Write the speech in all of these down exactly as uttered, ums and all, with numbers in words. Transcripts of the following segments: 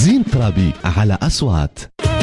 زين ترابي على أصوات.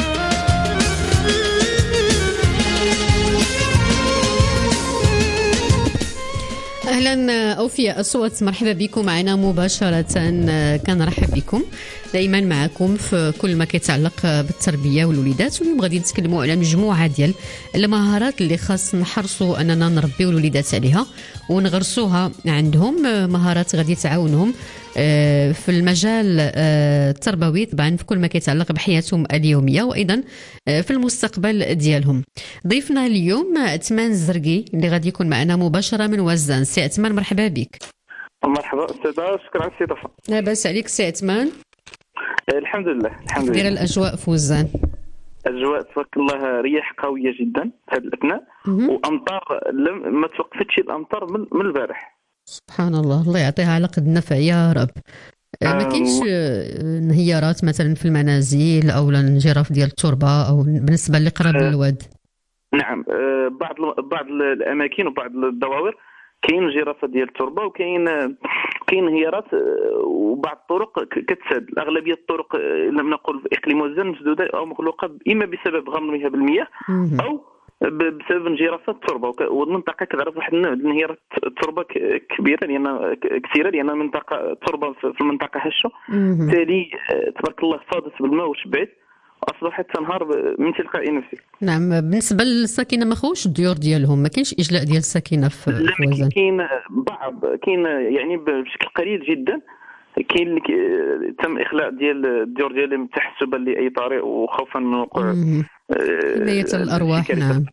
أهلا أوفياء أصوات، مرحبا بكم معنا مباشرة. كنرحب بكم دائما معكم في كل ما كيتعلق بالتربية والوليدات. واليوم غادي نتكلموا على مجموعة ديال المهارات اللي خاص نحرصوا أننا نربيو الوليدات عليها ونغرسوها عندهم، مهارات غادي تعاونهم في المجال التربوي طبعا في كل ما كيتعلق بحياتهم اليومية وأيضا في المستقبل ديالهم. ضيفنا اليوم أتمان الزرقي اللي غادي يكون معنا مباشرة من وزان. سي أتمان مرحبا بك. مرحبا أستاذة، شكرا على الاستضافة. لاباس عليك سي أتمان؟ الحمد لله الحمد لله. دايره الأجواء في وزان؟ أجواء تبارك الله، رياح قوية جدا في هذه الأثناء، وأمطار لم ما توقفتش الأمطار من, من البارح. سبحان الله، الله يعطيها على قد النفع يا رب. آه ما كاينش انهيارات مثلا في المنازل او انجراف ديال التربه او بالنسبه اللي قرب آه للواد؟ نعم، آه بعض بعض الاماكن وبعض الدواور كاين انجرافات ديال التربه، وكاين كاين انهيارات، وبعض الطرق كتسد. الاغلبيه الطرق لم نقل في اقليم وزان مسدوده او مخلوقه اما بسبب غمرها بالمياه او بسبب انجرافات التربه. والمنطقه كتعرف واحد الانهيارات التربه كبيره لان كثيره لان المنطقه التربه في المنطقه هشه، بالتالي تبارك الله فاضت بالماء وشبعت اصبحت تنهار من تلقاء نفسه. نعم، بالنسبه للساكنه ما خوش الديور ديالهم ما كاينش اجلاء ديال الساكنه في وزان؟ كاين بعض، كاين يعني بشكل قليل جدا، كاين اللي تم اخلاء ديال الديور ديالهم تحسبا لاي طريق وخوفا من وقوع حمايه الارواح. نعم،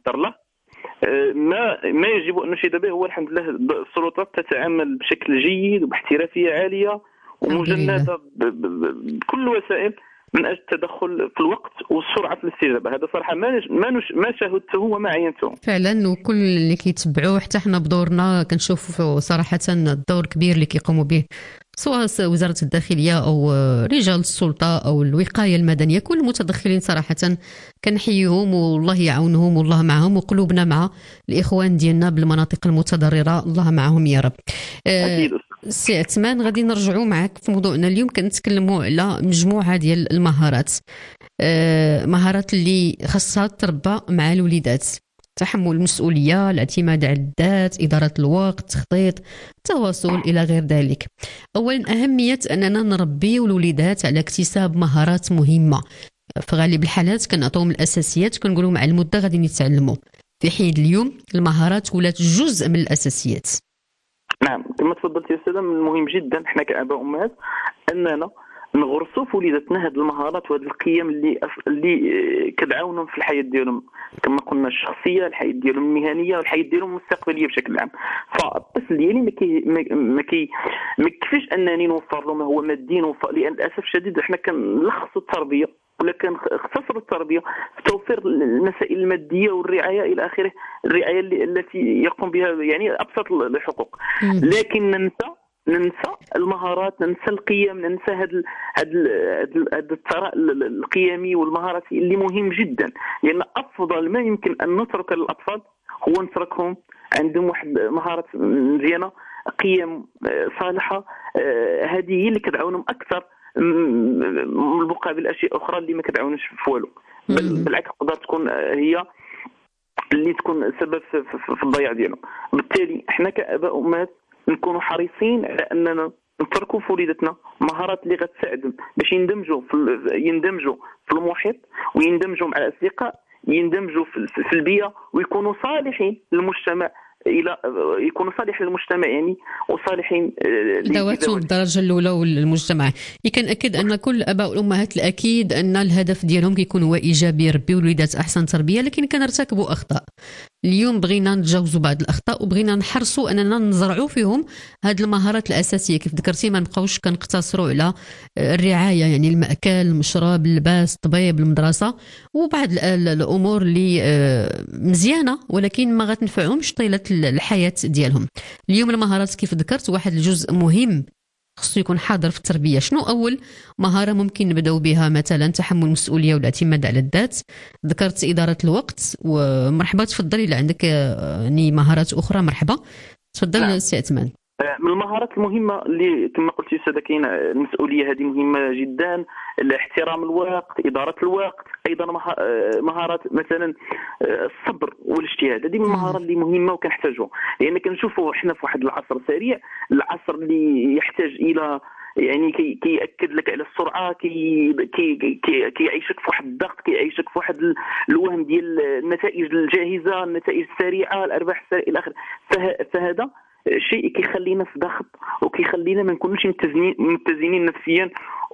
ما ما يجب ان نشيد به هو الحمد لله السلطات تتعامل بشكل جيد وباحترافيه عاليه ومجنده بكل الوسائل من اجل التدخل في الوقت والسرعه في الاستجابه. هذا صراحه ما ما ما شاهدته وما عينته فعلا، وكل اللي كيتبعوه حتى حنا بدورنا كنشوفوا صراحه الدور كبير اللي كيقوموا به سواء وزاره الداخليه او رجال السلطه او الوقايه المدنيه، كل المتدخلين صراحه كنحييهم والله يعاونهم والله معهم، وقلوبنا مع الاخوان ديالنا بالمناطق المتضرره، الله معهم يا رب. أكيد. سي عثمان، غادي نرجعوا معك في موضوعنا اليوم. كنتكلموا على مجموعه ديال المهارات، أه مهارات اللي خاصها تربى مع الوليدات: تحمل المسؤوليه، الاعتماد على الذات، اداره الوقت، تخطيط، التواصل الى غير ذلك. اولا، اهميه اننا نربي الوليدات على اكتساب مهارات مهمه. في غالب الحالات كنعطيهم الاساسيات، كنقولوا مع المده غادي يتعلموا، في حين اليوم المهارات ولات جزء من الاساسيات. نعم، كما تفضلت يا استاذه، من المهم جدا احنا كاباء وامهات اننا نغرسوا في وليداتنا هذه المهارات وهذه القيم اللي اللي كتعاونهم في الحياه ديالهم، كما قلنا الشخصيه، الحياه ديالهم المهنيه والحياه ديالهم المستقبليه بشكل عام. فالطفل ديالي ما كي ما كي ما كيفاش انني نوفر له ما هو مادي، نوفر، لان للاسف الشديد احنا كنلخصوا التربيه ولا كنختصروا التربيه في توفير المسائل الماديه والرعايه الى اخره، الرعايه التي يقوم بها يعني ابسط الحقوق، لكن ننسى ننسى المهارات، ننسى القيم، ننسى هذا هذا الثراء القيمي والمهارات اللي مهم جدا. لان افضل ما يمكن ان نترك للاطفال هو نتركهم عندهم واحد مهارات مزيانه، قيم صالحه، هذه هي اللي كتعاونهم اكثر مقابل الاشياء اخرى اللي ما كتعاونش في والو، بل بالعكس تقدر تكون هي اللي تكون سبب في الضياع ديالهم. بالتالي احنا كاباء وامهات نكونوا حريصين على اننا نتركوا في وليداتنا مهارات اللي غتساعدهم باش يندمجوا في يندمجوا في المحيط، ويندمجوا مع الاصدقاء، يندمجوا في البيئه، ويكونوا صالحين للمجتمع، الى يكونوا صالحين للمجتمع يعني وصالحين ذواتهم بالدرجه الاولى والمجتمع. كنأكد ان كل الاباء والامهات الاكيد ان الهدف ديالهم كيكون هو ايجابي، يربيو الوليدات احسن تربيه، لكن كنرتكبوا اخطاء. اليوم بغينا نتجاوزوا بعض الاخطاء وبغينا نحرصوا اننا نزرعوا فيهم هذه المهارات الاساسيه. كيف ذكرتي ما نبقاوش كنقتصروا على الرعايه، يعني المأكل، المشرب، اللباس، الطبيب، المدرسه، وبعض الامور اللي مزيانه ولكن ما غتنفعهمش طيله الحياه ديالهم. اليوم المهارات كيف ذكرت واحد الجزء مهم خصو يكون حاضر في التربيه. شنو اول مهاره ممكن نبداو بها؟ مثلا تحمل المسؤوليه والاعتماد على الذات، ذكرت اداره الوقت، ومرحبا تفضلي الا عندك يعني مهارات اخرى. مرحبا تفضل. نعم. سي عثمان. من المهارات المهمة اللي كما قلت أستاذة كاين المسؤولية، هذه مهمة جدا، احترام الوقت، إدارة الوقت، أيضا مهارات مثلا الصبر والاجتهاد. هذه من المهارات اللي مهمة وكنحتاجوها، لأن كنشوفوا احنا في واحد العصر سريع، العصر اللي يحتاج إلى يعني كي كيأكد لك على السرعه، كي كي كيعيشك في واحد الضغط، كيعيشك في واحد الوهم ديال النتائج الجاهزه، النتائج السريعه، الارباح السريعه الى اخره. فهذا شيء كيخلينا في ضغط وكيخلينا ما نكونوش متزنين متزنين نفسيا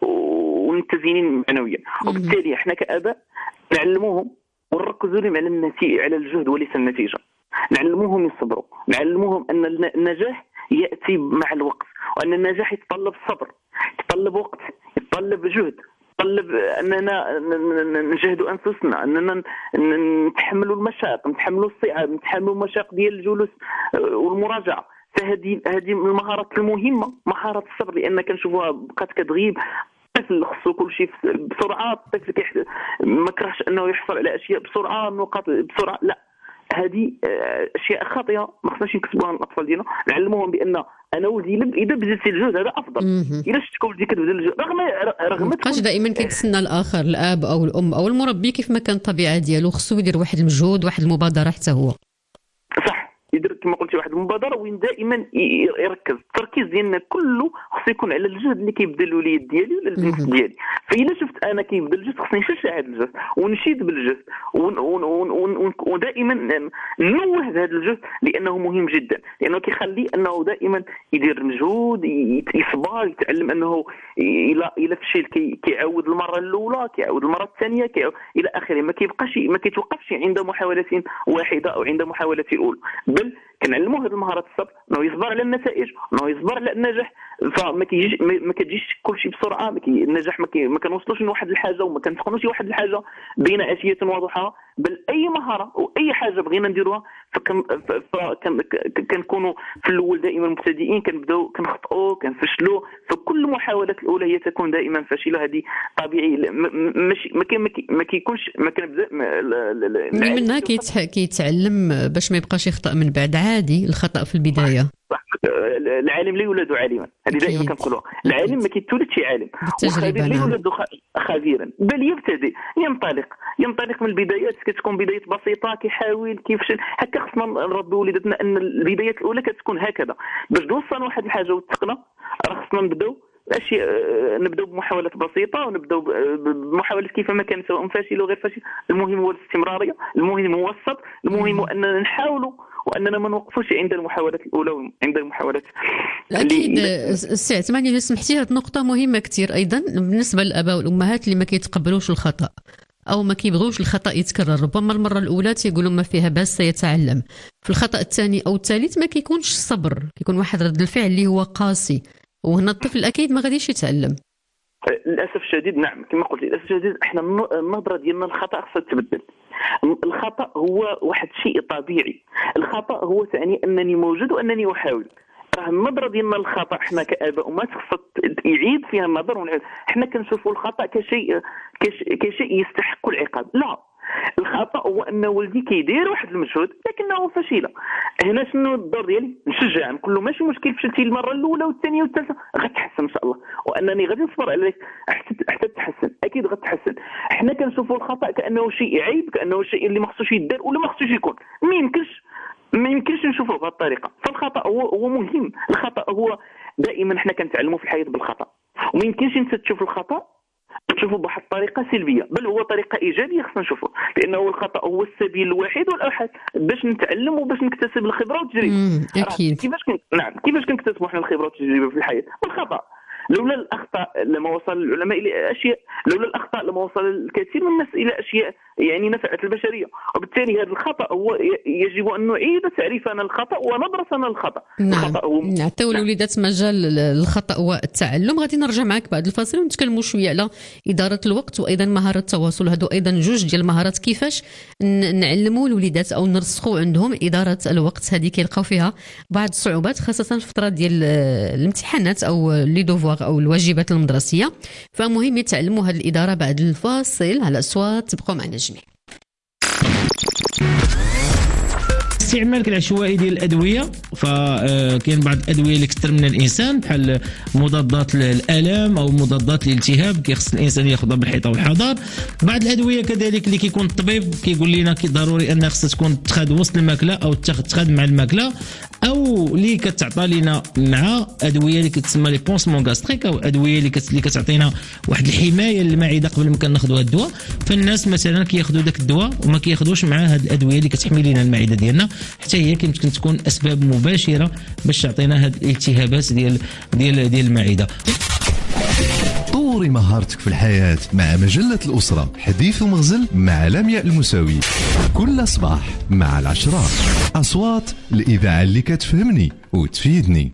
ومتزنين معنويا. وبالتالي احنا كآباء نعلموهم ونركزوا لهم على النتيجه، على الجهد وليس النتيجه. نعلموهم يصبروا، نعلموهم ان النجاح ياتي مع الوقت، وان النجاح يتطلب صبر، يتطلب وقت، يتطلب جهد، يتطلب اننا نجهدوا انفسنا، اننا نتحملوا المشاق، نتحملوا الصعاب، نتحملوا المشاق ديال الجلوس والمراجعه. فهذه هذه من المهارات المهمه، مهاره الصبر، لان كنشوفوها بقات كتغيب. الطفل خصو كل شيء بسرعه، الطفل كيحتاج ما كرهش انه يحصل على اشياء بسرعه، نقاط بسرعه، لا، هذه اشياء خاطئه ما خصناش نكتبوها للاطفال ديالنا. نعلموهم بان انا ولدي اذا بذلتي الجهد هذا افضل. الا شفت ولدي كتبذل الجهد رغم رغم مابقاش دائما كيتسنى الاخر، الاب او الام او المربي، كيف ما كان الطبيعه ديالو خصو يدير واحد المجهود، واحد المبادره حتى هو. صح، يدير كما قلتي واحد المبادره، وين دائما يركز التركيز ديالنا كله خصو يكون على الجهد اللي كيبذل الوليد ديالي ولا البنت ديالي. فإلا شفت انا كيبذل الجهد خصني نشجع هذا الجهد ونشيد بالجهد، ودائما ننوه بهذا الجهد لانه مهم جدا، لانه كيخلي انه دائما يدير مجهود، يصبر، يتعلم انه الى الى فشل كيعاود المره الاولى، كيعاود المره الثانيه، كيعاود الى اخره. ما كيبقاش ما كيتوقفش عند محاوله واحده او عند محاوله الاولى، بل كنعلموه هذه المهارات الصبر، انه يصبر على النتائج، انه يصبر على النجاح. فما كيجيش ما كتجيش كل شيء بسرعه، ما النجاح ما, ما كنوصلوش لواحد الحاجه وما كنتقنوش واحد الحاجه بين عشيه وضحاها، بل اي مهاره واي حاجه بغينا نديروها فكنكونوا في الاول دائما مبتدئين، كنبداو كنخطئوا، كنفشلوا. فكل المحاولات الاولى هي تكون دائما فاشله، هذه طبيعي. ماشي ما كيكونش ما كنبدا منها كيتعلم باش ما يبقاش يخطئ من بعد. عادي الخطا في البدايه. العالم لا يولد عالما، هذه دائما كنقولوها. العالم ما كيتولدش عالم، والخبير لا يولد خبيرا، بل يبتدئ، ينطلق ينطلق من البدايات. كتكون بدايات بسيطه، كيحاول كيفشل. هكا خصنا نربيو وليداتنا ان البدايات الاولى كتكون هكذا. باش توصلنا واحد الحاجه وتقنا، راه خصنا نبداو اشياء، نبداو بمحاولات بسيطه، ونبداو بمحاولات كيفما كان، سواء فاشل او غير فاشل. المهم هو الاستمراريه، المهم هو الصبر، المهم هو اننا نحاولوا واننا ما نوقفوش عند المحاولات الاولى وعند المحاولات. اكيد السي عثماني، الا سمحتي، هذه نقطه مهمه كثير ايضا بالنسبه للاباء والامهات اللي ما كيتقبلوش الخطا او ما كيبغوش الخطا يتكرر. ربما المره الاولى تيقولوا ما فيها باس سيتعلم، في الخطا الثاني او الثالث ما كيكونش صبر، كيكون واحد رد الفعل اللي هو قاسي، وهنا الطفل اكيد ما غاديش يتعلم. للاسف الشديد، نعم كما قلت، للاسف الشديد احنا النظره ديالنا الخطا خصها تتبدل. الخطا هو واحد شيء طبيعي، الخطا هو تعني انني موجود وانني احاول. راه النظره ديالنا للخطا احنا كاباء وما خصها يعيد فيها النظر ونعيد. احنا كنشوفوا الخطا كشيء كشيء يستحق العقاب، لا. الخطا هو ان ولدي كيدير واحد المجهود لكنه فشل. هنا شنو الدور ديالي؟ نشجع، نقول له ماشي مشكل، فشلتي المره الاولى والثانيه والثالثه، غتحسن ان شاء الله، وانني غادي نصبر عليك حتى تحسن، اكيد غتحسن. حنا كنشوفوا الخطا كانه شيء عيب، كانه شيء اللي ما خصوش يدار ولا ما خصوش يكون. ما يمكنش ما يمكنش نشوفه بهذه الطريقه. فالخطا هو هو مهم. الخطا هو دائما حنا كنتعلموا في الحياه بالخطا، وما يمكنش انت تشوف الخطا تشوفه بواحد الطريقه سلبيه، بل هو طريقه ايجابيه خصنا نشوفه، لانه الخطا هو السبيل الوحيد والاوحد باش نتعلم وباش نكتسب الخبره والتجربه. اكيد. كيفاش كن... نعم كيفاش كنكتسبوا حنا الخبره والتجربه في الحياه؟ بالخطا. لولا الاخطاء لما وصل العلماء الى اشياء، لولا الاخطاء لما وصل الكثير من الناس الى اشياء يعني نفعت البشريه. وبالتالي هذا الخطا هو يجب ان نعيد تعريفنا الخطا ونظرتنا للخطا. نعم. الخطا هو نعطيو الوليدات مجال الخطا والتعلم. غادي نرجع معك بعد الفاصل ونتكلموا شويه على اداره الوقت وايضا مهاره التواصل. هادو ايضا جوج ديال المهارات كيفاش نعلموا الوليدات او نرسخوا عندهم اداره الوقت. هذه كيلقاو فيها بعض الصعوبات خاصه في الفتره ديال الامتحانات او لي دوفوار او الواجبات المدرسيه، فمهم يتعلموا هذه الاداره. بعد الفاصل على اصوات تبقوا معنا جميع. استعمالك العشوائي ديال الادويه، فكاين بعض الادويه اللي كثر من الانسان بحال مضادات الالام او مضادات الالتهاب كيخص الانسان ياخذها بالحيطه والحذر. بعض الادويه كذلك اللي كيكون الطبيب كيقول لنا كي ضروري انها خصها تكون تاخذ وسط الماكله او تاخذ مع الماكله، او اللي كتعطى لنا مع ادويه اللي كتسمى لي بونسمون غاستريك او ادويه اللي اللي كتعطينا واحد الحمايه للمعده قبل ما كناخذوا هذا الدواء. فالناس مثلا كياخذوا داك الدواء وما كياخذوش مع هذه الادويه اللي كتحمي لنا المعده ديالنا، حتى هي يمكن تكون اسباب مباشره باش تعطينا هذه الالتهابات ديال ديال ديال المعده. طوري مهارتك في الحياة مع مجلة الأسرة، حديث ومغزل مع لمياء المساوي، كل صباح مع العشرة. أصوات الإذاعة اللي كتفهمني وتفيدني.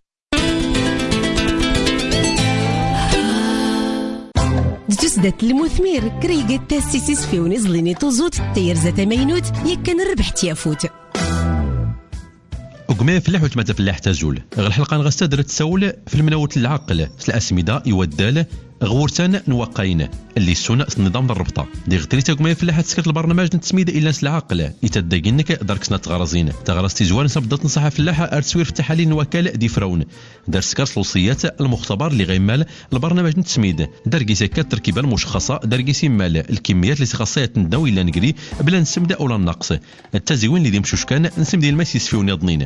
جسدت المثمر كريقة تاسيسيس في ونزليني توزوت تير زات مينوت يكن الربح تيافوت. وقمي فلاح وتما تفلاح تزول غير الحلقه نغستدر تسول في المناوت العقل الاسمده يودال غورتان نوقاين اللي سنة النظام الربطه دي غتري تقمي فلاح تسكر البرنامج نتسميد الى العقل يتدقينك دارك سنه تغرزين تغرستي زوان سبدت نصح فلاحه ارتسوير في التحاليل وكاله دي فرون دار سكر الوصيات المختبر اللي غيمال البرنامج نتسميد دار كيسكا التركيبه المشخصه دار كيسي مال الكميات اللي خاصها تنداو الا نقري بلا نسمد اولا النقص التزوين اللي دي مشوش كان نسمد الماس يسفيوني ضنين.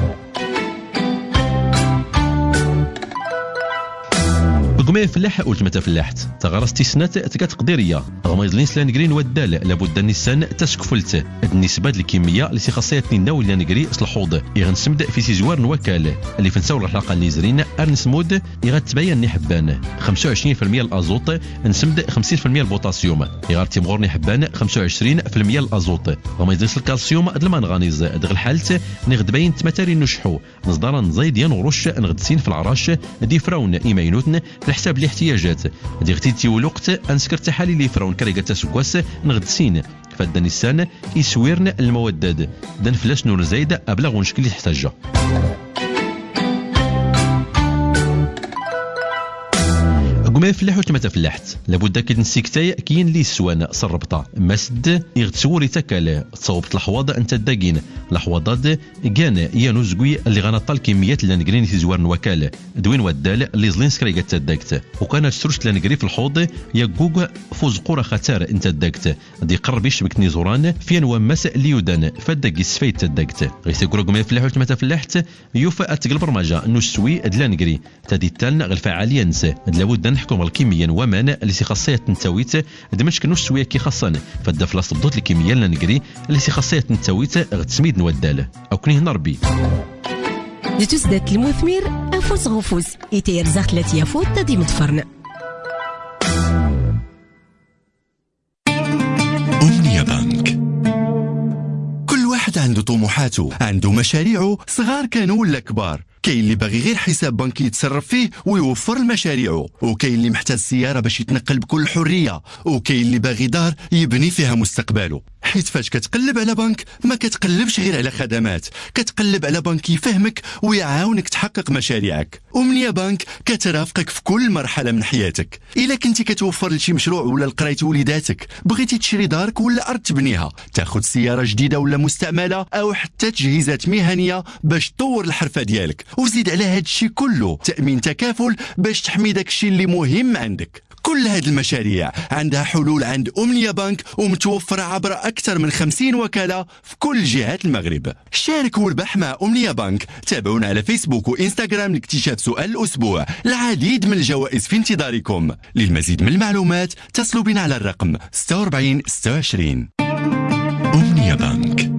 قمي فلاح قلت متى فلاحت تغرستي سنات تكتقديريه غميض لين سلان نقرين ودال لابد النسان تسكفلت النسبه الكميه اللي خاصيتني ناو الا نقري الحوض يغنسمد في سيزوار نوكال اللي في نساول الحلقه اللي زرين ارنسمود يغتبين ني حبان خمسة وعشرين بالمئة الازوت نسمد خمسين بالمئة البوتاسيوم يغارتي مغورني حبان خمسة وعشرين بالمئة الازوت غميض الكالسيوم المنغنيز دغ الحالت نغدبين تماتاري نشحو نصدر نزيد ينورش نغدسين في العراش دي فراون ايماينوتن حساب الاحتياجات دي غتيتي ولوقت انسكر تحاليل لي فرون كريغا تسكواس نغدسين فداني السان يسويرن المودد دن فلاش نور زايد ابلغ ونشكل يحتاجها. قمي فلاح وتما تفلاحت لابد كد نسيكتاي كاين لي سوان صربطه مسد يغتسوري تكال تصوبت الحواض انت داكين الحواضات كان يانو زكوي اللي غنطال كميات اللي نقرين في زوار نوكال دوين ودال اللي زلين سكريغا تداكت وكان تسرش اللي نقري في الحوض يقوق فوز قرا خطر انت داكت دي قرب يشبك نيزوران فين ومس ليودان فداك يسفيت تداكت غير تقول قمي فلاح وتما تفلاحت يوفا اتقل برمجه نسوي دلا نقري تدي تالن غير فعاليا نسى لابد نحكم الكميه ومان اللي سي خاصيه نتاويت دمشك نص سويه كي خاصني فدا فلاص بدوت الكميه اللي نقري اللي سي خاصيه نتاويت غتسميد نودال او كني هنا ربي جتوسدات المثمر افوس غفوس يتير زخلت يافوت تدي متفرن أمنية بنك. كل واحد عنده طموحاته، عنده مشاريعه صغار كانوا ولا كبار. كاين اللي باغي غير حساب بنكي يتصرف فيه ويوفر لمشاريعه، وكاين اللي محتاج سيارة باش يتنقل بكل حرية، وكاين اللي باغي دار يبني فيها مستقبله. حيت فاش كتقلب على بنك ما كتقلبش غير على خدمات، كتقلب على بنك يفهمك ويعاونك تحقق مشاريعك. أمنية بنك كترافقك في كل مرحلة من حياتك. إلا كنتي كتوفر لشي مشروع ولا لقراية وليداتك، بغيتي تشري دارك ولا أرض تبنيها، تاخد سيارة جديدة ولا مستعملة، أو حتى تجهيزات مهنية باش تطور الحرفة ديالك، وزيد على هاد الشي كله تأمين تكافل باش تحمي داك الشي اللي مهم عندك. كل هاد المشاريع عندها حلول عند أمنية بنك ومتوفرة عبر أكثر من خمسين وكالة في كل جهات المغرب. شارك وربح مع أمنية بنك. تابعونا على فيسبوك وإنستغرام لاكتشاف سؤال الأسبوع. العديد من الجوائز في انتظاركم. للمزيد من المعلومات اتصلوا بنا على الرقم ستة وأربعين ستة وعشرين. أمنية بنك.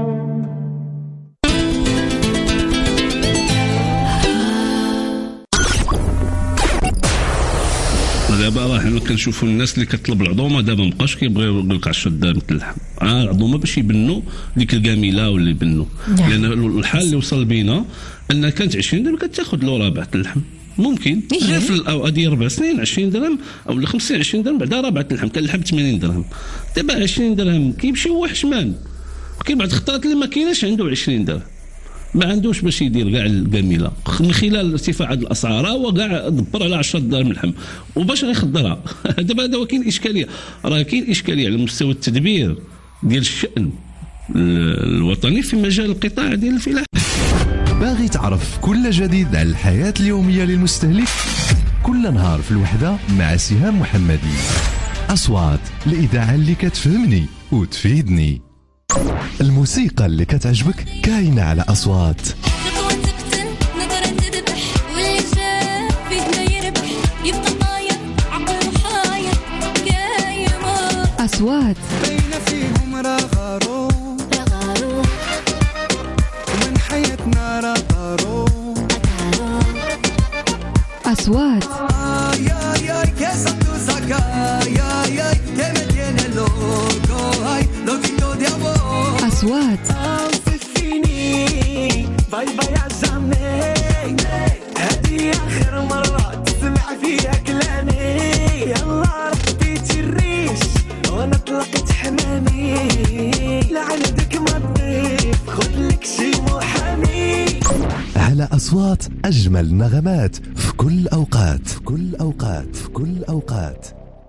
دابا راه حنا كنشوفوا الناس اللي كتطلب العظومه دابا مابقاش كيبغيو يقول لك عشرة دراهم اللحم، اه العظومه باش يبنوا ديك الكامله ولا يبنوا. لان الحال اللي وصل بينا ان كانت عشرين درهم كتاخذ له ربعه اللحم، ممكن غير في الاوقات ديال اربع سنين عشرين درهم او خمسين عشرين درهم بعدا ربعه اللحم كان اللحم ثمانين درهم. دابا عشرين درهم كيمشي هو حشمان، كاين بعض الخطرات اللي ما كايناش عنده عشرين درهم، ما عندوش باش يدير كاع الكامله من خلال ارتفاع الاسعار، هو كاع دبر على عشرة دراهم اللحم وباش غيخضرها. دابا هذا كاين اشكاليه، راه كاين اشكاليه على مستوى التدبير ديال الشأن الوطني في مجال القطاع ديال الفلاحه. باغي تعرف كل جديد على الحياة اليومية للمستهلك؟ كل نهار في الوحدة مع سهام محمدي. أصوات الإذاعة اللي كتفهمني وتفيدني. الموسيقى اللي كتعجبك كاينة على أصوات. أصوات بين فيهم رغارو ومن حياتنا رغارو. أصوات يا يا كسبتو ساكا يا يا كمدينا لوكو هاي لوكيتو ديابو. أصوات فيني باي باي عزمني هذه آخر مرة تسمع فيها كلامي. يلا رحتي الريش وانا طلقت حمامي لعندك ما تضيف خذلك شي محامي. على أصوات أجمل نغمات في كل أوقات في كل أوقات في كل أوقات.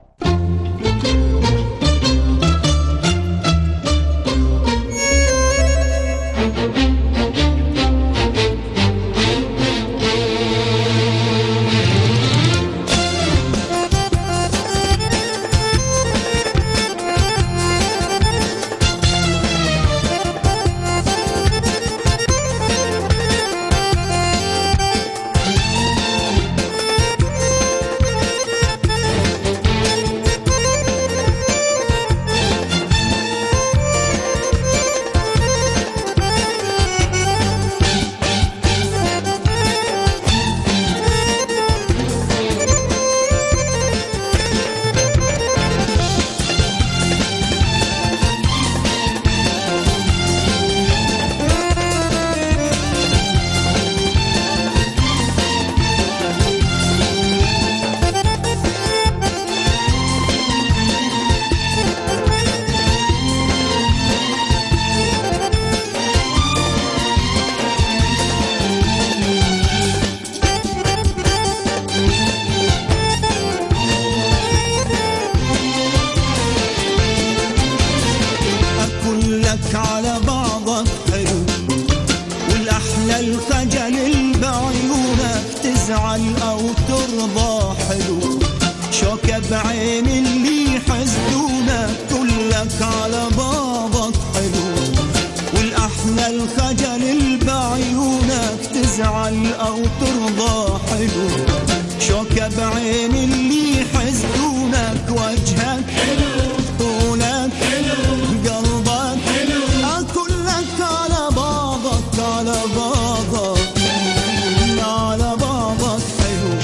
على بعضك حلو والأحلى الخجل بعيونك تزعل أو ترضى حلو. شوكة بعين اللي حسدونك كلك على بعضك حلو والأحلى الخجل بعيونك تزعل أو ترضى حلو. شوكة بعين اللي حسدونك وجهك حلو طولك حلو قلبك حلو كلك على بعضك على بعضك على بعضك حلو.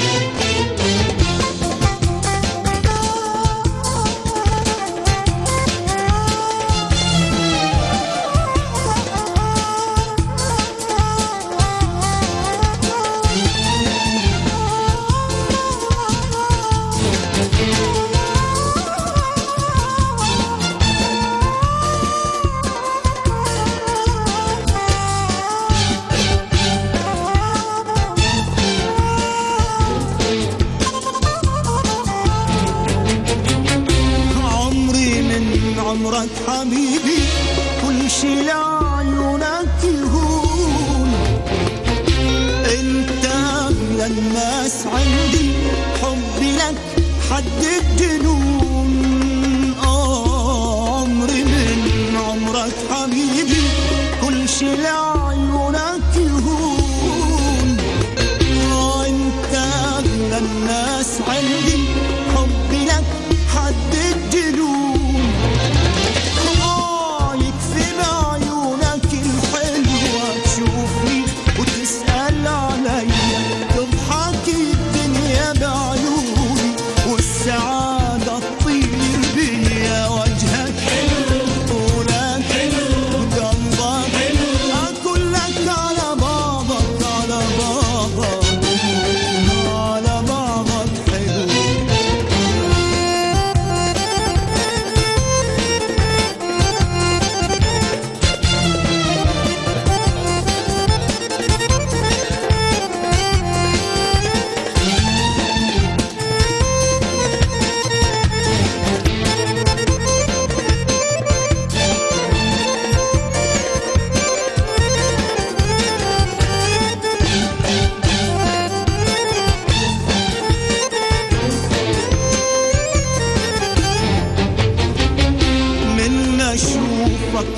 عمرك حبيبي كل شي لعيونك يهون. انت اغلى الناس عندي حبي لك حد الجنون. اه عمري من عمرك حبيبي كل شي لعيونك يهون. اه انت اغلى الناس عندي حبي لك حد الجنون. تضحك الدنيا بعيوني والسعادة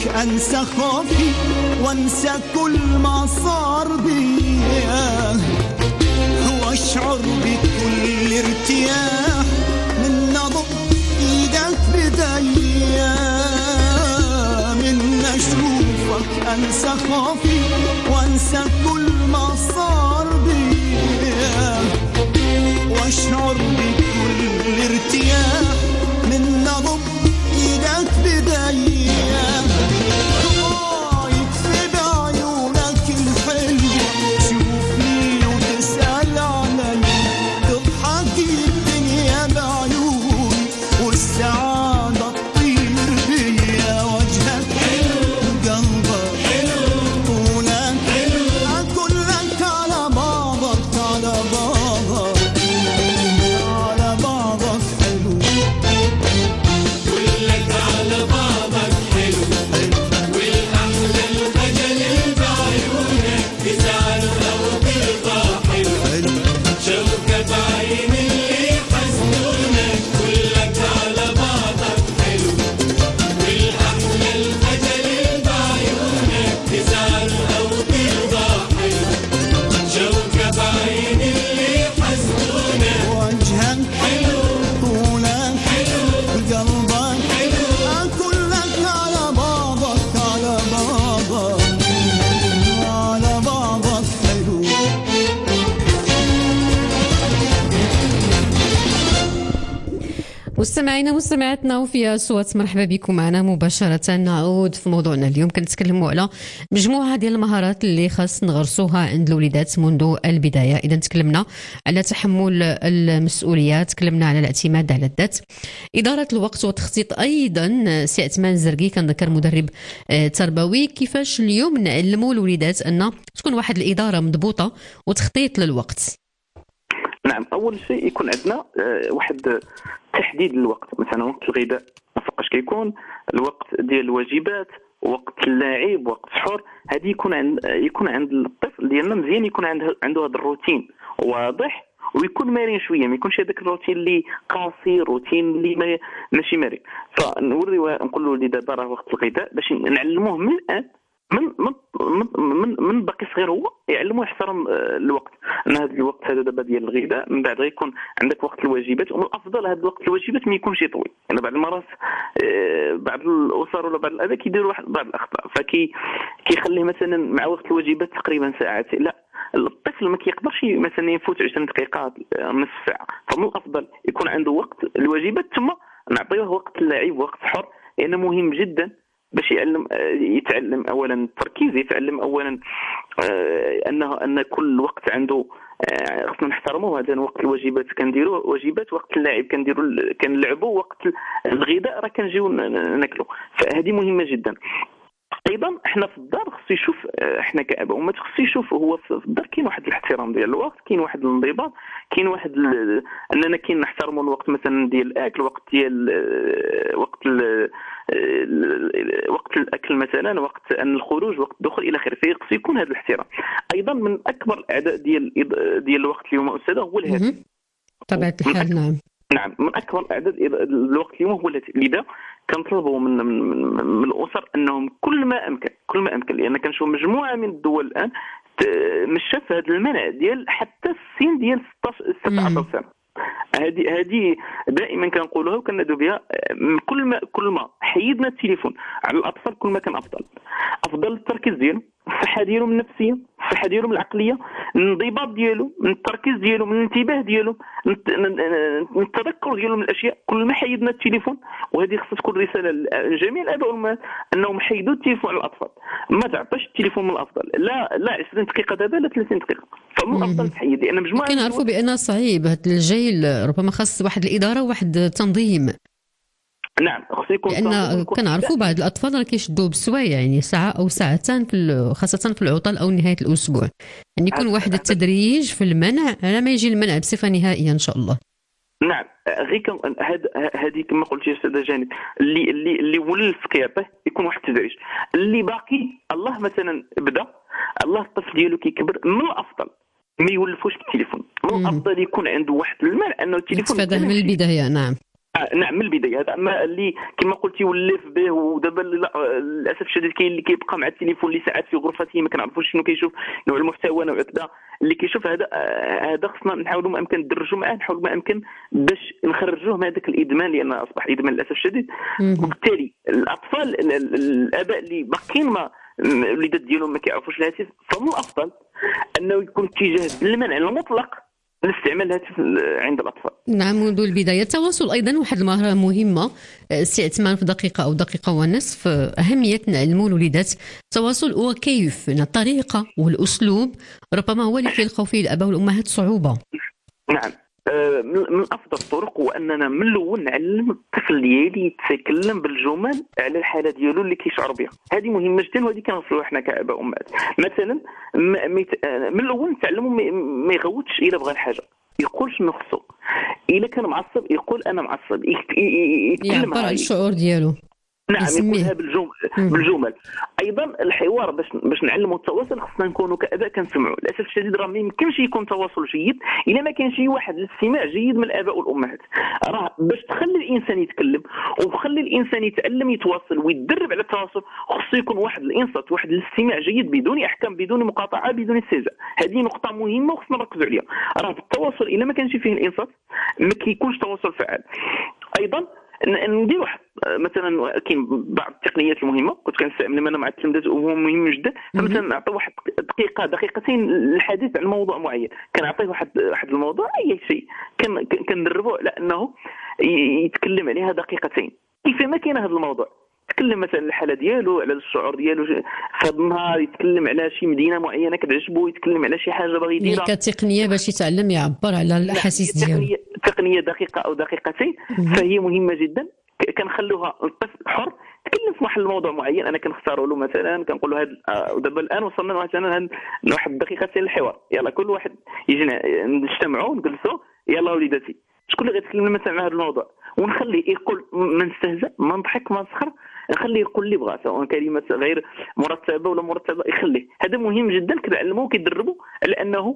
أشوفك أنسى خوفي وأنسى كل ما صار بيا، وأشعر بكل ارتياح من نبض إيدك بدايا. من أشوفك أنسى خوفي وأنسى كل ما صار بيا، وأشعر بكل ارتياح من نبض إيدك بدايا. رايك في بعيونك الحلوة تشوفني وتسأل علي، تضحكي الدنيا بعيوني والسعادة تطير بيا. وجهك حلو قلبك حلو طولك حلو، أقول لك على بعضك على بعضك على بعضك حلو. كلك على بعضك حلو، والأحلى الخجل بعيونك تزعل أو ترضى حلو، شوكة بعين اللي يحسدونك. كلك على بعضك حلو، والأحلى الخجل بعيونك تزعل أو ترضى حلو، شوكة بعين اللي يحسدونك. وجهك حلو طولك حلو قلبك حلو، أقول لك على بعضك على بعضك على بعضك حلو. مستمعينا مستمعاتنا وفي أصوات، مرحبا بكم معنا مباشرة. نعود في موضوعنا اليوم، كنتكلموا على مجموعة ديال المهارات اللي خاص نغرسوها عند الوليدات منذ البداية. إذا تكلمنا على تحمل المسؤوليات، تكلمنا على الاعتماد على الذات، إدارة الوقت وتخطيط. أيضا سي عثمان الزرقي كنذكر مدرب آه، تربوي، كيفاش اليوم نعلموا الوليدات أن تكون واحد الإدارة مضبوطة وتخطيط للوقت. نعم، اول شيء يكون عندنا آه، واحد تحديد للوقت. مثلا وقت الغداء فوقاش كيكون، الوقت ديال الواجبات، وقت اللعب، وقت السحور. هذه يكون عند يكون عند الطفل ديالنا مزيان يكون عنده عنده هذا الروتين واضح، ويكون مرن شويه، ما يكونش هذاك الروتين اللي قاسي، روتين اللي ما ماشي مرن. فنوريو نقولوا له دابا راه وقت الغداء، باش نعلموه من الان من من من من باقي صغير هو يعلموه يحترم الوقت. ان هذا الوقت هذا دابا ديال الغداء، من بعد غيكون عندك وقت الواجبات، ومن الافضل هذا الوقت الواجبات ما يكونش طويل. يعني بعض المرات بعض الاسر ولا بعض الاباء كيديروا واحد بعض الاخطاء، فكي كيخليه مثلا مع وقت الواجبات تقريبا ساعات. لا، الطفل ما كيقدرش مثلا يفوت عشرين دقيقه نصف ساعه. فمن الافضل يكون عنده وقت الواجبات ثم نعطيوه وقت اللعب ووقت الحر، لانه يعني مهم جدا باش يعلم يتعلم اولا التركيز، يتعلم اولا انه ان كل وقت عنده خصنا نحترموه. هذا وقت الواجبات كنديروا واجبات، وقت اللعب كنديروا كنلعبوا، وقت الغداء راه كنجيو ناكلوا. فهذه مهمه جدا. ايضا احنا في الدار خصو يشوف، احنا كاباء وما خصو يشوف هو في الدار كاين واحد الاحترام ديال الوقت، كاين واحد الانضباط، كاين واحد ال... اننا كاين نحترموا الوقت مثلا ديال الاكل، وقت ديال وقت ال... وقت الاكل مثلا، وقت ان الخروج، وقت الدخول الى اخره. فخصو يكون هذا الاحترام. ايضا من اكبر الاعداء ديال ديال الوقت اليوم استاذ هو الهاتف. طبعا الحال. نعم نعم، من اكبر الاعداء الوقت اليوم هو الهاتف. لذا كنطلبوا من, من من الاسر انهم كل ما امكن كل ما امكن لان كنشوف مجموعه من الدول الان مشات في هذا المنع ديال حتى السن ديال ستة عشر سنه. هذه هذه دائما كنقولوها وكندو بها. كل ما كل ما حيدنا التليفون على الاطفال كل ما كان افضل. افضل التركيز ديالهم، الصحه ديالهم النفسيه، الصحه ديالهم العقليه، الانضباط ديالهم، من التركيز ديالهم، من الانتباه ديالهم، من التذكر ديالهم من الاشياء. كل ما حيدنا التليفون، وهذه خصها تكون رساله لجميع الاباء والامهات انهم حيدوا التليفون على الاطفال. ما تعطيش التليفون من الافضل، لا لا عشرين دقيقه دابا، لا ثلاثين دقيقه. فمن الافضل تحيد، لان مجموعه كنعرفوا بان صعيب هذا الجيل، ربما خاص واحد الاداره وواحد التنظيم. نعم، خصو يكون، لان كنعرفوا بعض الاطفال راه كيشدوا بالسوايع، يعني ساعه او ساعتين في خاصه في العطل او نهايه الاسبوع. يعني يكون واحد التدريج في المنع على ما يجي المنع بصفه نهائيه ان شاء الله. نعم، غير هاد هذه كما قلت يا استاذ جانب، اللي اللي اللي ولف كيعطيه يكون واحد التدريج. اللي باقي الله مثلا بدا الله الطفل ديالو كيكبر، من الافضل ما يولفوش بالتليفون. من الافضل يكون عنده واحد المنع انه التليفون يتفاداه من البدايه. نعم آه نعم من البدايه. هذا ما اللي كما قلتي ولف به، ودابا للاسف الشديد كاين اللي كيبقى مع التليفون اللي ساعات في غرفته ما كنعرفوش شنو كيشوف، نوع المحتوى نوع كذا اللي كيشوف. هذا هذا خصنا نحاولوا ما امكن ندرجوا معاه، نحاولوا ما امكن باش نخرجوه من هذاك الادمان، لان اصبح ادمان للاسف الشديد. وبالتالي الاطفال الاباء اللي باقيين ما الوليدات ديالهم ما كيعرفوش الهاتف، فمن الافضل انه يكون اتجاه بالمنع المطلق لاستعمال الهاتف عند الاطفال. نعم منذ البدايه. التواصل ايضا واحد المهاره مهمه، سي عثمان، في دقيقه او دقيقه ونصف اهميه نعلموا الوليدات التواصل وكيف الطريقه والاسلوب ربما هو اللي كيلقاو فيه الاباء والامهات صعوبه. نعم من افضل الطرق هو اننا من الاول نعلم الطفل ديالي يتكلم بالجمل على الحاله ديالو اللي كيشعر بها. هذه مهمه جدا، وهذه كنوصلوها حنا كاباء وامهات. مثلا من الاول نتعلموا ما يغوتش الا بغى الحاجه، يقول شنو خصو، الا كان معصب يقول انا معصب، يتكلم يعبر عن الشعور ديالو. نعم يقولها بالجمل بالجمل. ايضا الحوار باش باش نعلموا التواصل خصنا نكونوا كاباء كنسمعوا. للاسف الشديد راه ما يمكنش يكون تواصل جيد الا ما كانش شي واحد الاستماع جيد من الاباء والامهات. راه باش تخلي الانسان يتكلم وتخلي الانسان يتعلم يتواصل ويتدرب على التواصل، خصو يكون واحد الانصات، واحد الاستماع جيد بدون احكام، بدون مقاطعه، بدون استهزاء. هذه نقطه مهمه وخصنا نركزوا عليها. راه التواصل الا ما كانش فيه الانصات ما كيكونش تواصل فعال. ايضا ندير واحد مثلا كاين بعض التقنيات المهمه كنت كنستعملها انا مع التلاميذ وهو مهم جدا. فمثلا نعطي واحد دقيقه دقيقتين للحديث عن موضوع معين، كنعطيه واحد واحد الموضوع اي شيء كندربوا على انه يتكلم عليها دقيقتين. كيف ما كاين هذا الموضوع يتكلم مثلا الحاله ديالو، على الشعور ديالو في هذا النهار، يتكلم على شي مدينه معينه كتعجبو، يتكلم على شي حاجه باغي يديرها كتقنيه باش يتعلم يعبر على الاحاسيس ديالو. تقنيه دقيقه او دقيقتين فهي مهمه جدا. كنخلوها الطفل حر تكلم في واحد الموضوع معين، انا كنختاروا له مثلا كنقول له هذا دابا الان وصلنا مثلا لواحد دقيقتين الحوار، يلا كل واحد يجي نجتمعوا نجلسوا، يلا وليداتي شكون اللي غيتكلم مثلا على هذا الموضوع، ونخليه يقول ما نستهزأ ما نضحك ما نسخر، نخليه يقول اللي بغا سواء كلمات غير مرتبه ولا مرتبه يخليه. هذا مهم جدا، كنعلموه كيدربوا على انه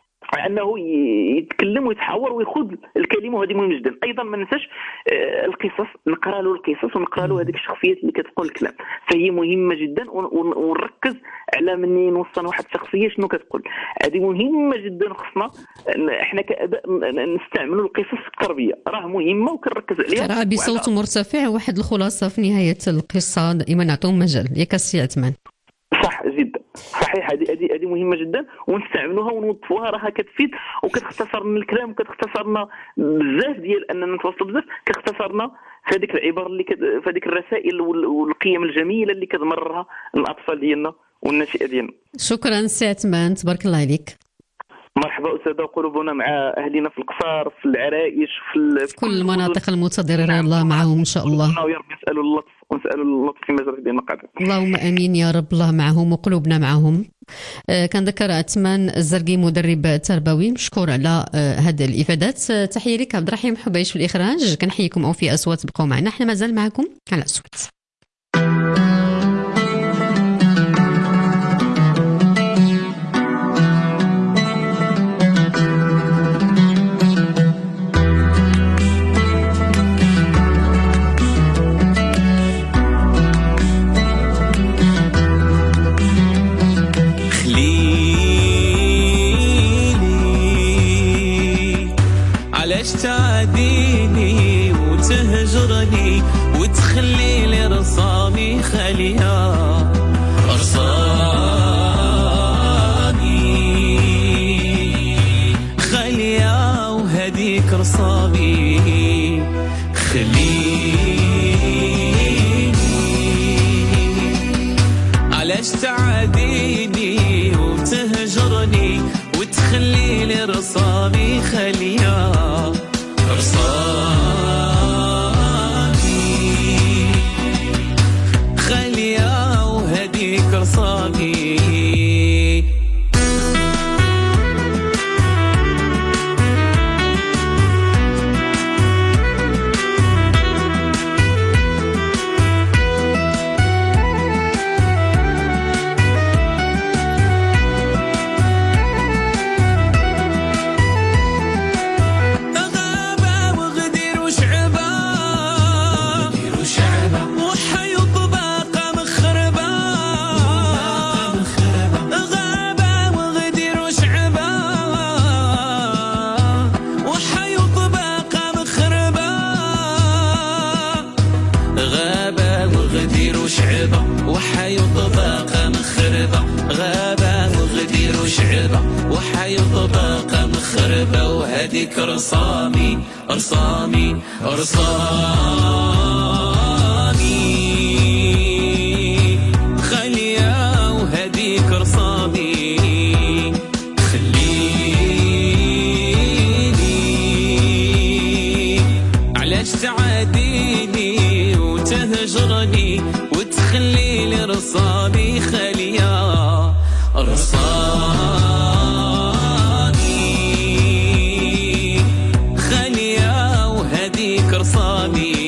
انه يتكلم ويتحاور ويخوض الكلمه، وهذه مهم جدا. ايضا ما ننساش القصص، نقرا له القصص ونقرا له هذيك الشخصيات اللي كتقول الكلام، فهي مهمه جدا. ونركز على منين نوصل واحد الشخصيه شنو كتقول، هذه مهمه جدا. خصنا احنا كاباء نستعملوا القصص في التربيه، راه مهمه وكنركز عليها. راه بصوت مرتفع واحد الخلاصه في نهايه القصه دائما نعطيهم مجال ياك السي عثمان. صح جدا صحيح، هذه هذه هذه مهمه جدا ونستعملوها ونوظفوها، راها كتفيد وكتختصر لنا الكلام وكتختصر لنا بزاف ديال اننا نتواصلوا بزاف، كتختصر لنا في هذيك العبر اللي كد... في هذيك الرسائل والقيم الجميله اللي كتمررها الاطفال ديالنا والناشئه ديالنا. شكرا سي عثمان، تبارك الله عليك. مرحبا أستاذة، قلوبنا مع أهلنا في القصار، في العرائش، في, في كل المناطق المتضررة. الله معهم إن شاء الله. ويا رب نسألوا اللطف ونسألوا اللطف في مجال ديالنا قادم. اللهم آمين يا رب. الله معهم وقلوبنا معهم. آه كان ذكر عثمان الزرقي مدرب تربوي، مشكور على آه هذه الإفادات. آه تحية لك عبد الرحيم حبيش في الإخراج، كنحييكم أو في أصوات بقوا معنا، احنا مازال معكم على أصوات. تعديني وتهجرني وتخلي لي رصامي خالية رصامي خالية وهديك رصامي خليني. علاش تعديني وتهجرني وتخلي لي رصامي خالية خالية وهديك رصاقي. غابة وغدير وشعب غابة وغدير وشعبة وحي طباقة مخربة غابة وغدير وشعبة وحي طباقة مخربة وهديك رصامي رصامي رصامي خليا وهديك رصامي خليني علاش تعاديني وتهجرني وتخلي لي رصامي خليا رصامي خليا وهديك رصامي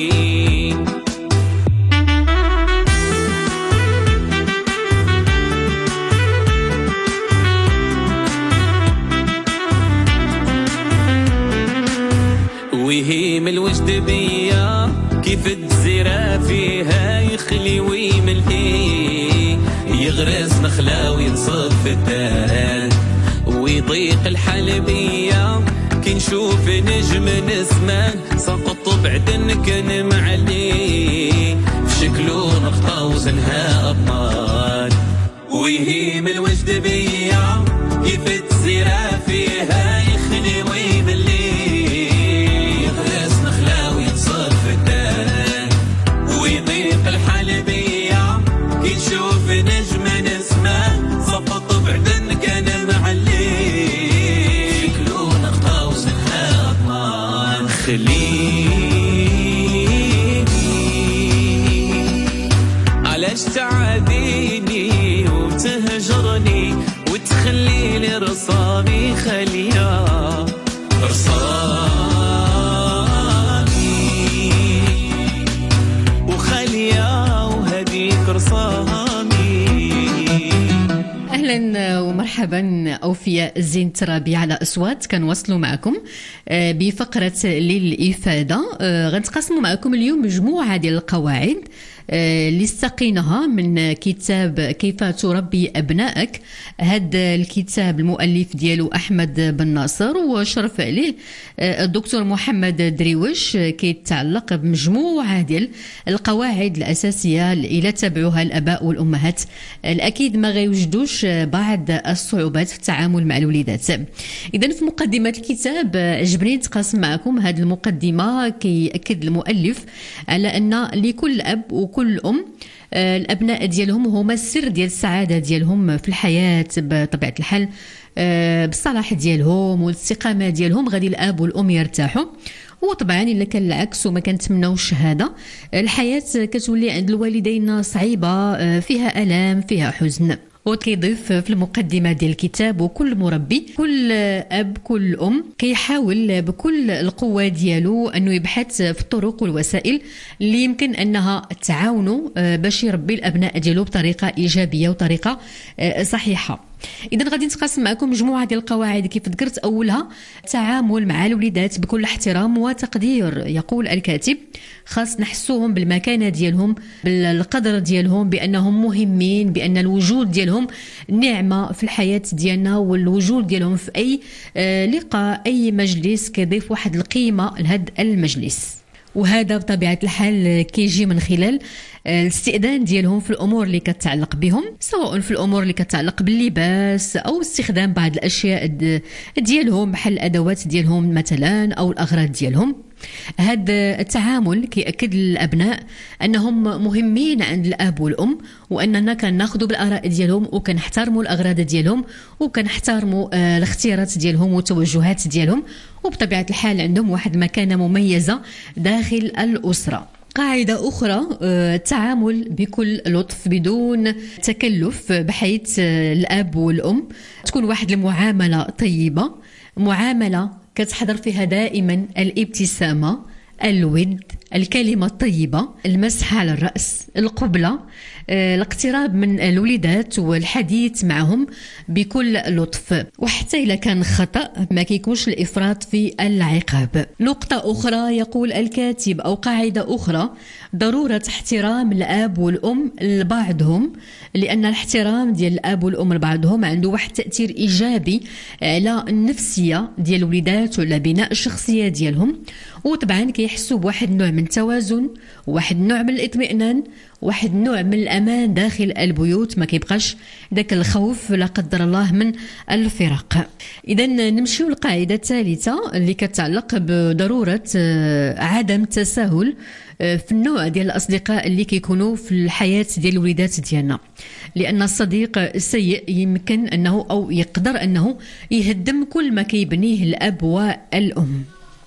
ويهيم الوجد بيا كيف الجزيرة فيها يخلي ويملي يغرس نخلة وينصب في الدار ويضيق الحال بيا كي نشوف نجم نسمه سقط بعد كان معلي في شكله نقطة وزنها أبطال ويهيم الوجد بيا كيف الجزيرة فيها يخلي ويملي نشوف نجم نسمه صفط بعدن كان معلي شكله نقطة وزنها أضمان خليني علاش تعاديني وتهجرني وتخلي لي رصامي خليا رصامي وخليا أهلا ومرحبا أوفياء الزين الترابي على أصوات كنواصلوا معكم بفقرة للإفادة. غنتقاسموا معكم اليوم مجموعة ديال القواعد اللي استقيناها من كتاب كيف تربي أبنائك. هذا الكتاب المؤلف ديالو أحمد بن ناصر وشرف عليه الدكتور محمد دريوش كيتعلق بمجموعة ديال القواعد الأساسية اللي تبعوها الآباء والأمهات الأكيد ما غيوجدوش بعض الصعوبات في التعامل مع الوليدات. إذن في مقدمة الكتاب عجبني نتقاسم معكم هذه المقدمة كيأكد المؤلف على أن لكل أب وكل أم الأبناء ديالهم هما السر ديال السعادة ديالهم في الحياة بطبيعة الحال بالصلاح ديالهم والاستقامة ديالهم غادي الأب والأم يرتاحوا. وطبعا إلا كان العكس وما كنتمناوش هذا الحياة كتولي عند الوالدين صعيبة فيها ألام فيها حزن. وكيضيف في المقدمة ديال الكتاب وكل مربي كل أب كل أم كيحاول بكل القوة ديالو أنه يبحث في الطرق والوسائل اللي يمكن أنها تعاونوا باش يربي الأبناء ديالو بطريقة إيجابية وطريقة صحيحة. إذن غادي نتقاسم معكم مجموعة ديال القواعد كيف ذكرت. أولها التعامل مع الوليدات بكل احترام وتقدير. يقول الكاتب خاص نحسوهم بالمكانة ديالهم بالقدر ديالهم بأنهم مهمين بأن الوجود ديالهم نعمة في الحياة ديالنا والوجود ديالهم في أي لقاء أي مجلس كيضيف واحد القيمة لهذا المجلس. وهذا بطبيعة الحال كيجي من خلال الاستئذان ديالهم في الأمور اللي كتعلق بهم سواء في الأمور اللي كتعلق باللباس أو استخدام بعض الأشياء ديالهم بحال الأدوات ديالهم مثلا أو الأغراض ديالهم. هذا التعامل كيأكد للأبناء أنهم مهمين عند الأب والأم وأننا كناخذوا بالآراء ديالهم وكنحترموا الأغراض ديالهم وكنحترموا الاختيارات ديالهم والتوجهات ديالهم وبطبيعة الحال عندهم واحد مكانة مميزة داخل الأسرة. قاعدة أخرى التعامل بكل لطف بدون تكلف بحيث الأب والأم تكون واحد المعاملة طيبة معاملة كتحضر فيها دائما الابتسامة الود الكلمة الطيبة المسح على الرأس القبلة الاقتراب من الوليدات والحديث معهم بكل لطف وحتى إذا كان خطأ ما كيكونش الإفراط في العقاب. نقطة أخرى يقول الكاتب أو قاعدة أخرى ضرورة احترام الأب والأم لبعضهم لأن الاحترام ديال الأب والأم لبعضهم عنده واحد تأثير إيجابي على النفسية ديال الوليدات وعلى بناء الشخصية ديالهم وطبعا كيحسوا بواحد النوع من من التوازن، واحد النوع من الاطمئنان، واحد النوع من الامان داخل البيوت، ما كيبقاش داك الخوف لا قدر الله من الفراق. اذا نمشيو للقاعده الثالثه اللي كتعلق بضروره عدم التساهل في النوع ديال الاصدقاء اللي كيكونوا في الحياه ديال الوليدات ديالنا، لان الصديق السيء يمكن انه او يقدر انه يهدم كل ما كيبنيه الاب والام.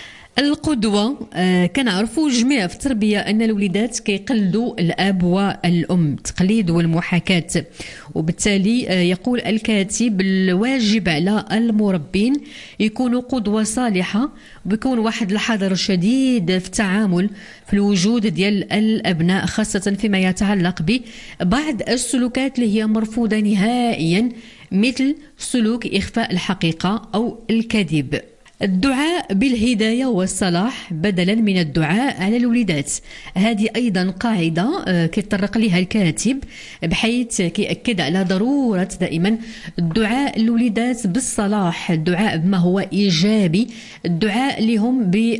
القدوة آه كنعرفوا جميع في التربية أن الوليدات كيقلدوا الأب والأم، التقليد والمحاكاة، وبالتالي آه يقول الكاتب الواجب على المربين يكونوا قدوة صالحة، ويكون واحد الحذر شديد في التعامل في الوجود ديال الأبناء، خاصة فيما يتعلق ببعض السلوكات اللي هي مرفوضة نهائيا، مثل سلوك إخفاء الحقيقة أو الكذب. الدعاء بالهداية والصلاح بدلا من الدعاء على الوليدات، هذه أيضا قاعدة كيتطرق لها الكاتب، بحيث كيأكد على ضرورة دائما الدعاء للوليدات بالصلاح، الدعاء بما هو إيجابي، الدعاء لهم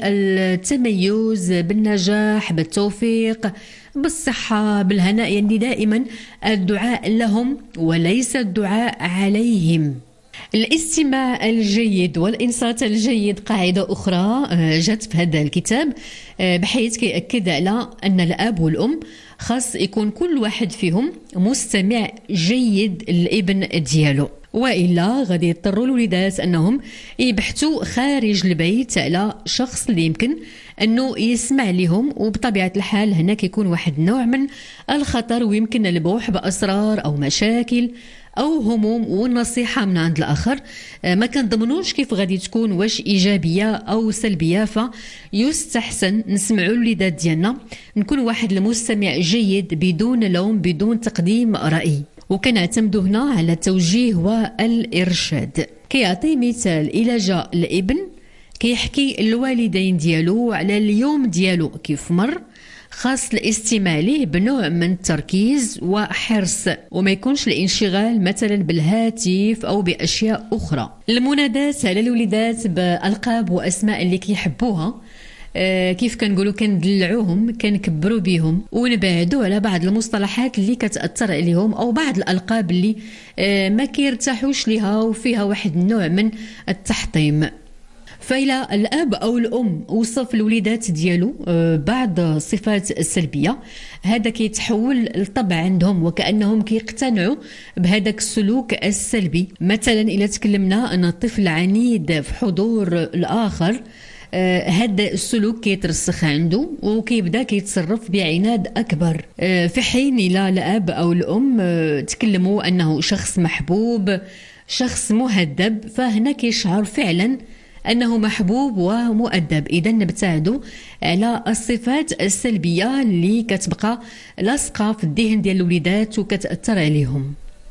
بالتميز، بالنجاح، بالتوفيق، بالصحة، بالهناء، يعني دائما الدعاء لهم وليس الدعاء عليهم. الاستماع الجيد والإنصات الجيد قاعدة أخرى جت في هذا الكتاب، بحيث كيأكد على أن الأب والأم خاص يكون كل واحد فيهم مستمع جيد للابن ديالو، وإلا غادي يضطروا الوليدات أنهم يبحثوا خارج البيت على شخص اللي يمكن أنه يسمع لهم، وبطبيعة الحال هنا كيكون واحد نوع من الخطر، ويمكن البوح بأسرار أو مشاكل أو هموم والنصيحة من عند الآخر ما كنضمنوش كيف غادي تكون، واش إيجابية أو سلبية. فيستحسن نسمعوا الوليدات ديالنا، نكون واحد المستمع جيد بدون لوم، بدون تقديم رأي، وكنعتمدوا هنا على التوجيه والإرشاد. كيعطي مثال، إلى جاء الابن كيحكي الوالدين ديالو على اليوم ديالو كيف مر، خاص الاستماع ليه بنوع من التركيز وحرص، وما يكونش الانشغال مثلا بالهاتف أو بأشياء أخرى. المنادات على الوليدات بألقاب وأسماء اللي كيحبوها، آه كيف كنقولوا كندلعوهم، كنكبروا بهم، ونبعدوا على بعض المصطلحات اللي كتأثر عليهم أو بعض الألقاب اللي آه ما كيرتاحوش لها وفيها واحد النوع من التحطيم. فإلى الأب أو الأم وصف الوليدات ديالو بعض الصفات السلبية، هذا كيتحول الطبع عندهم وكأنهم كيقتنعوا بهذاك السلوك السلبي. مثلا إلى تكلمنا أن الطفل عنيد في حضور الآخر، هذا السلوك كيترسخ عنده وكيبدا كيتصرف بعناد أكبر، في حين إلى الأب أو الأم تكلموا أنه شخص محبوب، شخص مهذب، فهنا كيشعر فعلا أنه محبوب ومؤدب. إذا نبتعدوا على الصفات السلبية اللي كتبقى لاصقة في الذهن ديال الوليدات وكتأثر عليهم.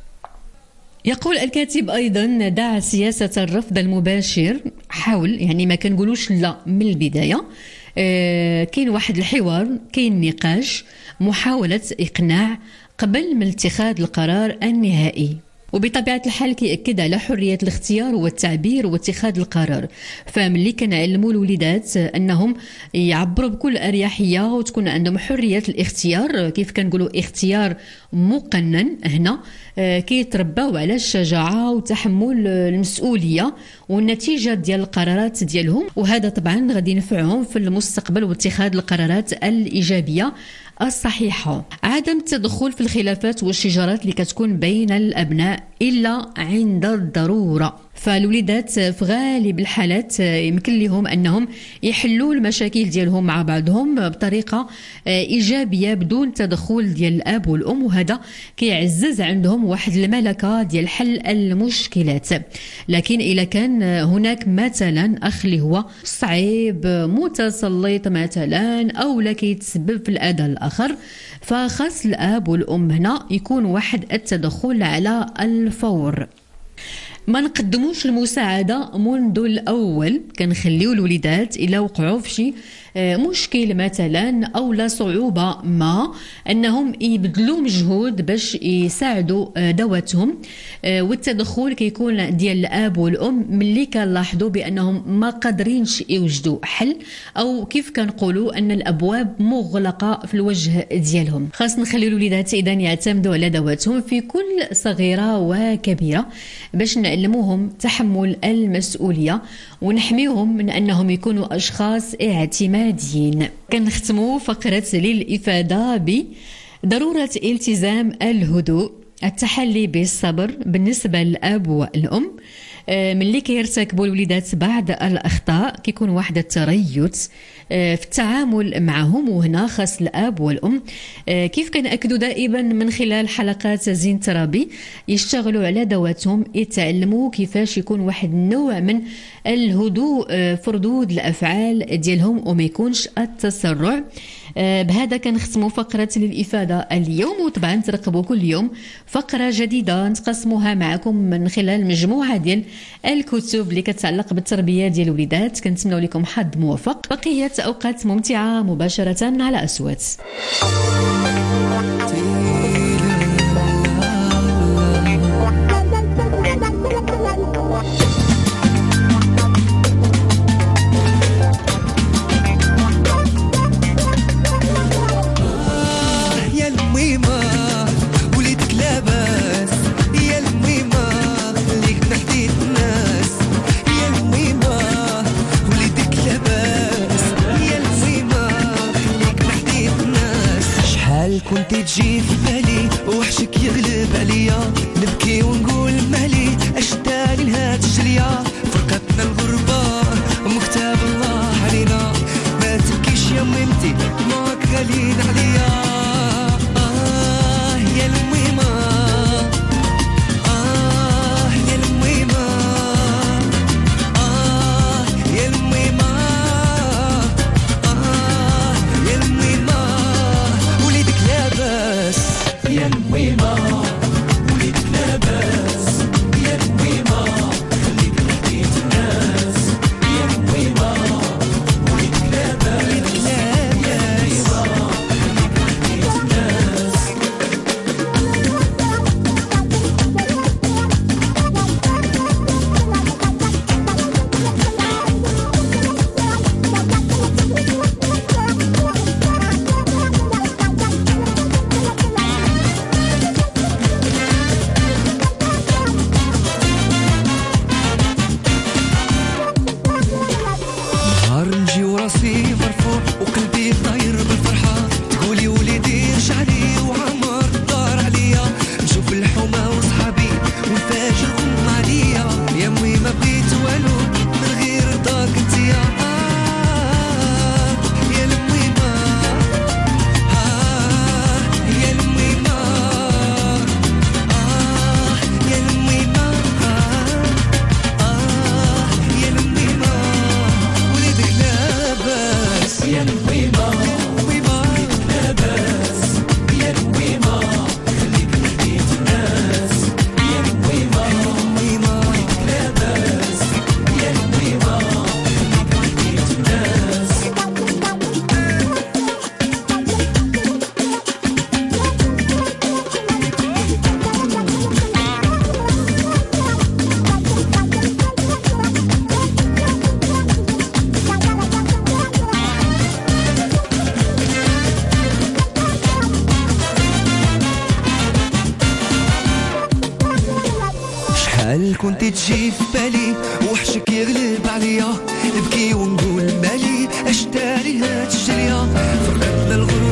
يقول الكاتب أيضا دع سياسة الرفض المباشر، حاول يعني ما كنقولوش لا من البداية، آه كاين واحد الحوار، كاين نقاش، محاولة إقناع قبل من اتخاذ القرار النهائي. وبطبيعة الحال كيأكد على حرية الاختيار والتعبير واتخاذ القرار. فملي كنعلموا الوليدات أنهم يعبروا بكل أريحية وتكون عندهم حرية الاختيار، كيف كنقولوا اختيار مقنن، هنا كيترباو على الشجاعة وتحمل المسؤولية والنتيجة ديال القرارات ديالهم، وهذا طبعا غادي ينفعهم في المستقبل واتخاذ القرارات الإيجابية الصحيحة. عدم التدخل في الخلافات والشجارات اللي كتكون بين الأبناء إلا عند الضرورة. فالوليدات في غالب الحالات يمكن لهم أنهم يحلوا المشاكل ديالهم مع بعضهم بطريقة إيجابية بدون تدخل ديال الأب والأم، وهذا كيعزز عندهم واحد الملكة ديال حل المشكلات. لكن إذا كان هناك مثلا أخ اللي هو صعيب، متسلط مثلا، أو لا كيتسبب في الأذى الآخر، فخاص الأب والأم هنا يكون واحد التدخل على الفور. ما نقدموش المساعدة منذ الأول، كنخليو الوليدات إلا وقعوا في شي مشكل مثلا او لا صعوبه ما انهم يبذلوا مجهود باش يساعدوا ذواتهم، والتدخل كيكون ديال الاب والام ملي كنلاحظوا بانهم ما قادرينش يوجدوا حل، او كيف كنقولوا ان الابواب مغلقه في الوجه ديالهم. خاص نخلي الوليدات اذا يعتمدوا على ذواتهم في كل صغيره وكبيره باش نعلموهم تحمل المسؤوليه ونحميهم من انهم يكونوا اشخاص اعتماديين. كنختموا فقره للافاده بضروره التزام الهدوء، التحلي بالصبر بالنسبه للاب والام ملي كيرتكبوا الوليدات بعض الاخطاء، كيكون واحد التريث في التعامل معهم، وهنا خاص الاب والام كيف كنأكدوا دائما من خلال حلقات زين ترابي يشتغلوا على ذواتهم، يتعلموا كيفاش يكون واحد النوع من الهدوء في ردود الافعال ديالهم وما يكونش التسرع. بهذا كنختموا فقرة للإفادة اليوم، وطبعا ترقبوا كل يوم فقرة جديدة نتقسموها معكم من خلال مجموعة ديال الكتب اللي كتعلق بالتربية ديال الوليدات. كنتمنوا لكم حظ موفق، بقية أوقات ممتعة مباشرة على أصوات. كنت تجي في بالي وحشك يغلب عليا، نبكي ونقول مالي اشتاقي لهاد الجلية، فرقتنا الغربة ومكتاب الله علينا، ما تبكيش يا ميمتي معك غالين عليا. آه يا الميمة، آه يا الميمة، آه يا الميمة، آه يا الميمة، وليدك لاباس يا الميمة، وليدك لاباس يا الميمة، خليك نحكيت الناس يا الميمة، وليدك لاباس يا الميمة، خليك نحكيت الناس. نهار نجي وراسي مرفوع وقلبي طاير بالفرحة، تقولي وليدي رجع لي وعمر الدار عليا، نشوف الحومة وصحابي ونفاجئهم عليا، يا امي ما بغيت والو من غير رضاك انتيا. آه يا الميمة، آه يا الميمة، آه يا الميمة، آه يا الميمة، وليدك لاباس يا الميمة، وليدك لاباس يا الميمة، خليك نحكيت الناس يا الميمة، وليدك لاباس يا الميمة، خليك نحكيت الناس. شحال كنت تجي في بالي وحشك يغلب عليا، نبكي ونقول مالي اشتاري هاد الجلية، فرقتنا الغربة